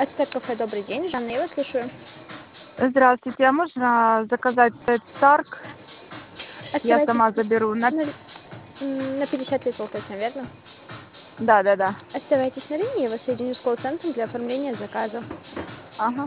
Ацтек кафе, добрый день. Жанна, я вас слушаю. Здравствуйте, а можно заказать Pet Stark? Я Оставайтесь сама заберу. на 50 литров точно, верно? Да. Оставайтесь на линии, я вас соединю с колл-центром для оформления заказа. Ага.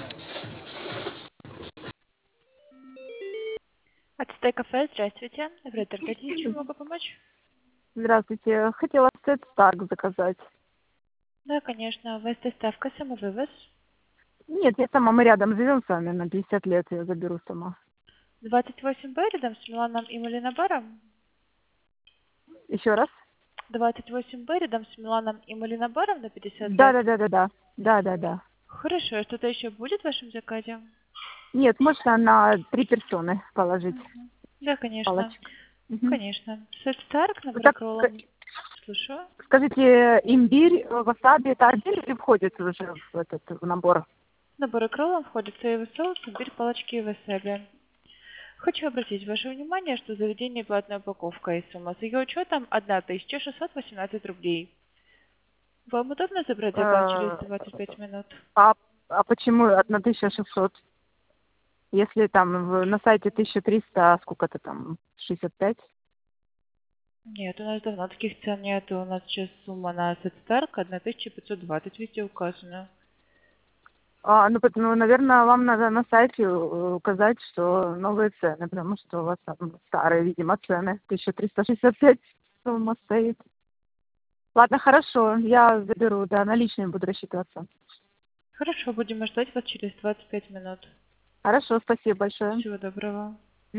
Ацтек кафе, здравствуйте. Оператор Катя, чем могу помочь? Здравствуйте. Хотела Pet Stark заказать. Да, конечно. У вас доставка, самовывоз. Нет, я сама, мы рядом живем с вами, на 50 лет я заберу сама. 28Б рядом с Миланом и Малинобаром. Еще раз? 28Б рядом с Миланом и Малинобаром на 50 лет. Да. Хорошо, а что-то еще будет в вашем заказе? Нет, можно на 3 персоны положить Да, конечно. палочек. Мгм. Конечно. Сет Старк, набор Так, кроллом. Слушаю. скажите, имбирь, васаби, это отдельно или входит уже в этот в набор? Наборы кроллом входят соевый соус, имбирь, палочки и васаби. Хочу обратить ваше внимание, что заведение платная упаковка и сумма с ее учетом 1618 рублей. Вам удобно забрать заказ через Э, 25 минут? А, а почему 1600? Если там на сайте 1300, а сколько-то там, 65? Нет, у нас давно таких цен нет. У нас сейчас сумма на Сетстарк 1520 везде указана. Ну, потому, наверное, вам надо на сайте указать, что новые цены, потому что у вас там старые, видимо, цены. 1365 сумма стоит. Ладно, хорошо, я заберу, да, наличными буду рассчитываться. Хорошо, будем ждать вас через 25 минут. Хорошо, спасибо большое. Всего доброго.